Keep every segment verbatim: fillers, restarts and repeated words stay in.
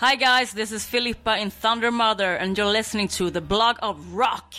Hi guys, this is Filippa in Thunder Mother, and you're listening to The Blog of Rock.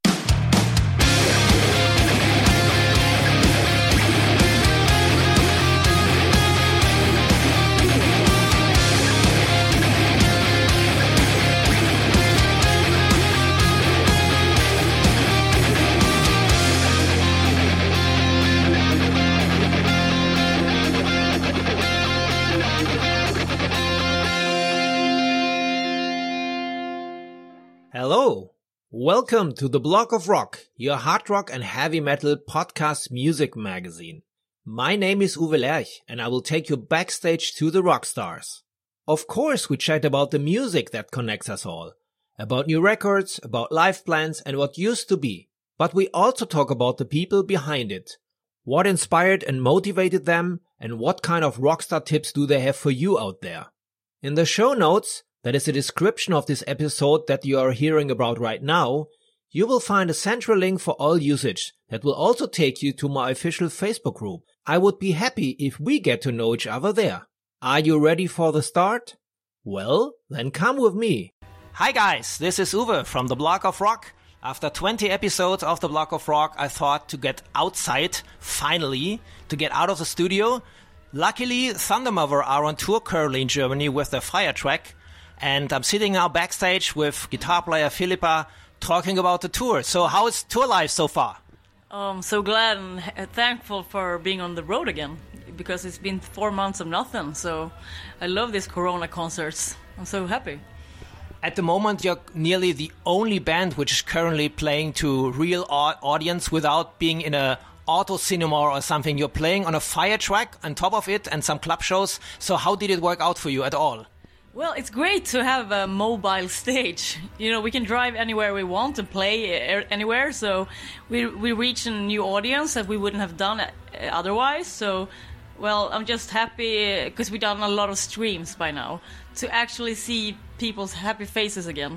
Hello, welcome to The Blog of Rock, your hard rock and heavy metal podcast music magazine. My name is Uwe Lerch and I will take you backstage to the rock stars. Of course, we chat about the music that connects us all, about new records, about life plans and what used to be. But we also talk about the people behind it, what inspired and motivated them, and what kind of rockstar tips do they have for you out there. In the show notes, that is the description of this episode that you are hearing about right now, you will find a central link for all usage that will also take you to my official Facebook group. I would be happy if we get to know each other there. Are you ready for the start? Well, then come with me. Hi guys, this is Uwe from The Blog of Rock. After twenty episodes of The Blog of Rock, I thought to get outside, finally, to get out of the studio. Luckily, Thunder Mother are on tour currently in Germany with their Fire track. And I'm sitting now backstage with guitar player Filippa talking about the tour. So how is tour life so far? Oh, I'm so glad and thankful for being on the road again, because it's been four months of nothing. So I love these Corona concerts. I'm so happy. At the moment, you're nearly the only band which is currently playing to real audience without being in a auto cinema or something. You're playing on a Fire track on top of it and some club shows. So how did it work out for you at all? Well, it's great to have a mobile stage. You know, we can drive anywhere we want and play anywhere. So we we reach a new audience that we wouldn't have done otherwise. So, well, I'm just happy because we've done a lot of streams by now to actually see people's happy faces again.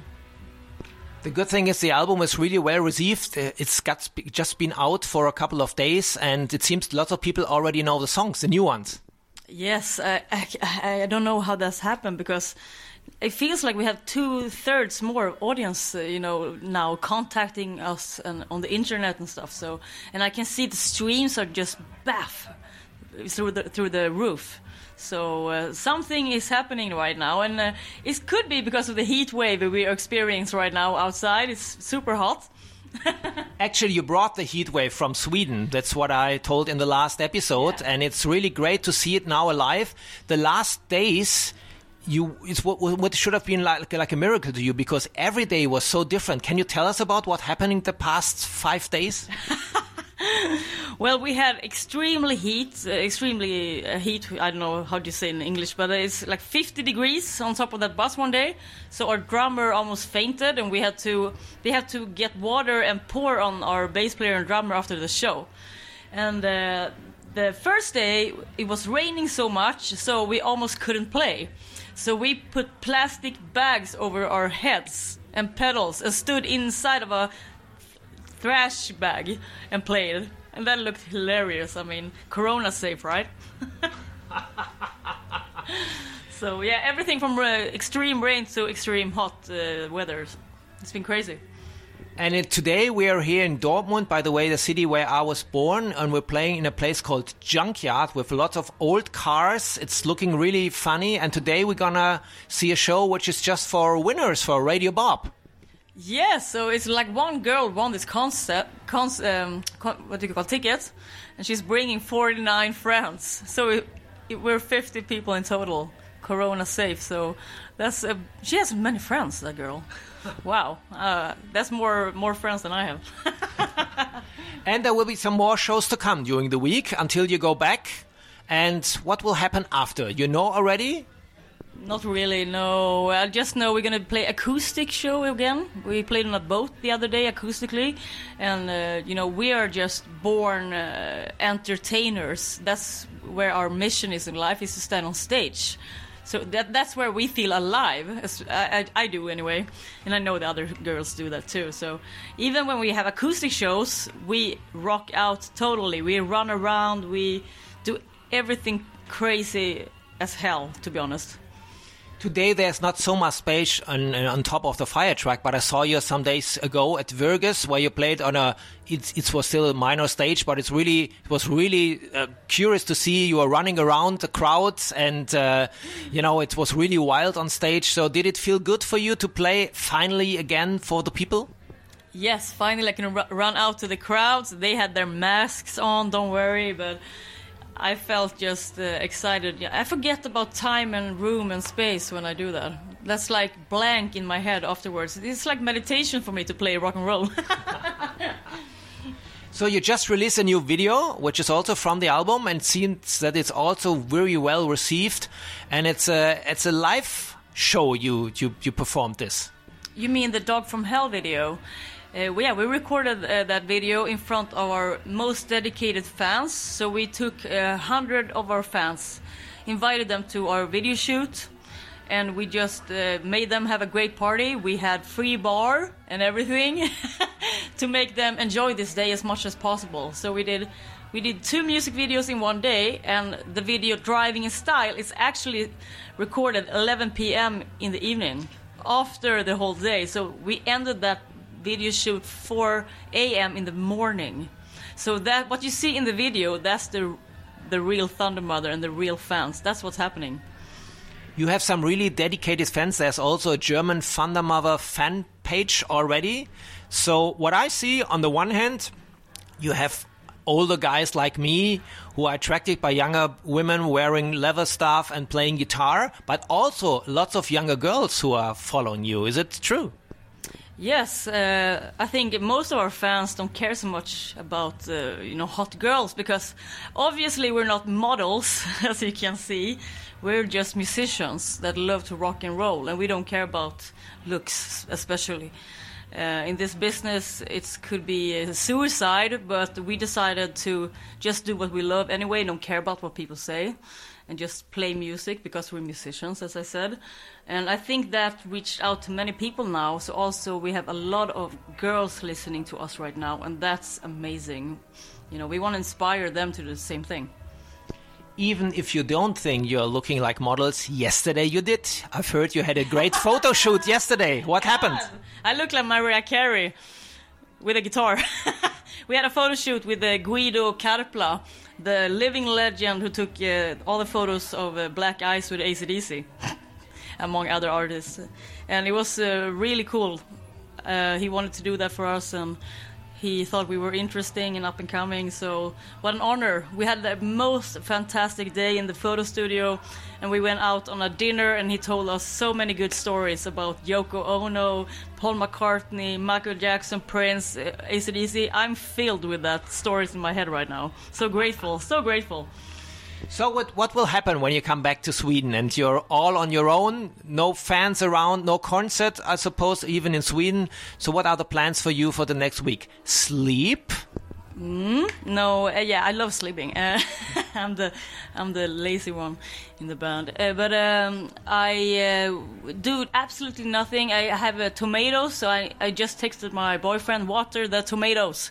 The good thing is the album is really well received. It's got just been out for a couple of days, and it seems lots of people already know the songs, the new ones. Yes, I, I, I don't know how that's happened, because it feels like we have two-thirds more audience, uh, you know, now contacting us and on the internet and stuff. So, and I can see the streams are just baff through the through the roof. So uh, something is happening right now, and uh, it could be because of the heat wave we are experiencing right now outside. It's super hot. Actually, you brought the heat wave from Sweden. That's what I told in the last episode, yeah. And it's really great to see it now alive. The last days, you it's what, what should have been like like a miracle to you, because every day was so different. Can you tell us about what happened in the past five days? Well, we had extremely heat, uh, extremely uh, heat, I don't know how to say in English, but it's like fifty degrees on top of that bus one day. So our drummer almost fainted, and we had to, they had to get water and pour on our bass player and drummer after the show. And uh, the first day, it was raining so much, so we almost couldn't play. So we put plastic bags over our heads and pedals and stood inside of a thrash bag and played, and that looked hilarious. I mean, Corona safe, right? So yeah, everything from uh, extreme rain to extreme hot uh, weather. It's been crazy. And it, today we are here in Dortmund, by the way, the city where I was born, and we're playing in a place called Junkyard with lots of old cars. It's looking really funny, and today we're gonna see a show which is just for winners for Radio Bob. Yeah, so it's like one girl won this concept, cons, um, con, what do you call ticket, and she's bringing forty-nine friends. So it, it, we're fifty people in total, Corona safe. So that's uh, she has many friends, that girl. Wow, uh, that's more more friends than I have. And there will be some more shows to come during the week until you go back. And what will happen after? You know already? Not really, no. I just know we're going to play acoustic show again. We played on a boat the other day acoustically. And, uh, you know, we are just born uh, entertainers. That's where our mission is in life, is to stand on stage. So that that's where we feel alive, as I, I, I do anyway. And I know the other girls do that too. So even when we have acoustic shows, we rock out totally. We run around, we do everything crazy as hell, to be honest. Today there's not so much space on, on top of the fire truck, but I saw you some days ago at Virgus where you played on a, it, it was still a minor stage, but it's really, it was really uh, curious to see you were running around the crowds and, uh, you know, it was really wild on stage. So did it feel good for you to play finally again for the people? Yes, finally I can r- run out to the crowds. They had their masks on, don't worry, but I felt just uh, excited. I forget about time and room and space when I do that. That's like blank in my head afterwards. It's like meditation for me to play rock and roll. So you just released a new video, which is also from the album, and it seems that it's also very well received. And it's a it's a live show you you, you performed this. You mean the Dog from Hell video? Uh, yeah, we recorded uh, that video in front of our most dedicated fans. So we took a uh, hundred of our fans, invited them to our video shoot, and we just uh, made them have a great party. We had free bar and everything to make them enjoy this day as much as possible. So we did we did two music videos in one day, and the video Driving in Style is actually recorded eleven p.m. in the evening after the whole day. So we ended that video shoot four a.m. in the morning. So that what you see in the video, that's the the real Thundermother and the real fans. That's what's happening. You have some really dedicated fans. There's also a German Thundermother fan page already. So what I see, on the one hand, you have older guys like me who are attracted by younger women wearing leather stuff and playing guitar, but also lots of younger girls who are following you. Is it true? Yes, uh, I think most of our fans don't care so much about uh, you know hot girls, because obviously we're not models, as you can see. We're just musicians that love to rock and roll, and we don't care about looks, especially. Uh, in this business, it could be a suicide, but we decided to just do what we love anyway, don't care about what people say, and just play music because we're musicians, as I said. And I think that reached out to many people now. So also we have a lot of girls listening to us right now, and that's amazing. You know, we want to inspire them to do the same thing. Even if you don't think you're looking like models, yesterday you did. I've heard you had a great photo shoot yesterday. What God, happened? I look like Mariah Carey with a guitar. We had a photo shoot with uh, Guido Carpla, the living legend who took uh, all the photos of uh, Black Ice with A C D C, among other artists. And it was uh, really cool. Uh, he wanted to do that for us, and he thought we were interesting and up and coming, so what an honor. We had the most fantastic day in the photo studio, and we went out on a dinner, and he told us so many good stories about Yoko Ono, Paul McCartney, Michael Jackson, Prince, A C D C. I'm filled with that stories in my head right now. So grateful, so grateful. So what what will happen when you come back to Sweden and you're all on your own? No fans around, no concert, I suppose, even in Sweden. So what are the plans for you for the next week? Sleep? Mm, no, uh, yeah, I love sleeping. Uh, I'm the I'm the lazy one in the band. Uh, but um, I uh, do absolutely nothing. I have uh, tomatoes, so I, I just texted my boyfriend, water the tomatoes.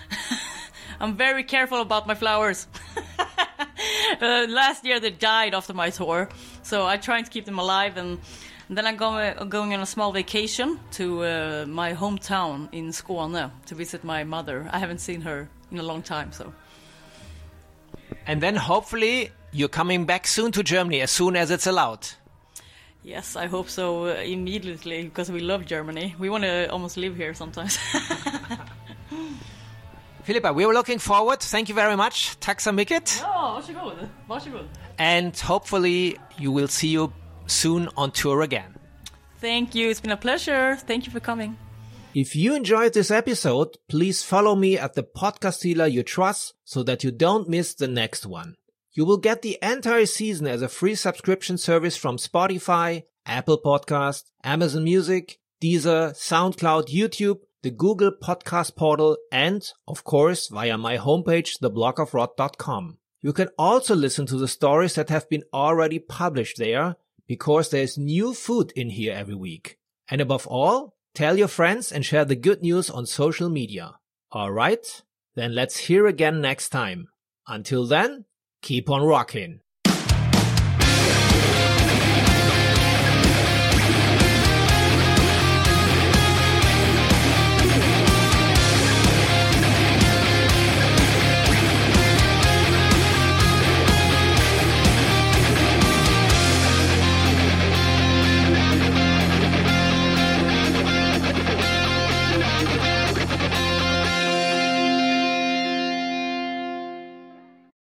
I'm very careful about my flowers. uh, last year they died after my tour, so I'm trying to keep them alive. And, and then I'm going, going on a small vacation to uh, my hometown in Skåne to visit my mother. I haven't seen her in a long time, so. And then hopefully you're coming back soon to Germany, as soon as it's allowed. Yes, I hope so, uh, immediately, because we love Germany. We want to almost live here sometimes. Filippa, we were looking forward. Thank you very much. Tack så mycket. Ja, varsågod. Varsågod. And hopefully you will see you soon on tour again. Thank you. It's been a pleasure. Thank you for coming. If you enjoyed this episode, please follow me at the podcast dealer you trust so that you don't miss the next one. You will get the entire season as a free subscription service from Spotify, Apple Podcast, Amazon Music, Deezer, SoundCloud, YouTube, the Google Podcast Portal, and, of course, via my homepage, the blog of rock dot com. You can also listen to the stories that have been already published there, because there's new food in here every week. And above all, tell your friends and share the good news on social media. Alright? Then let's hear again next time. Until then, keep on rocking.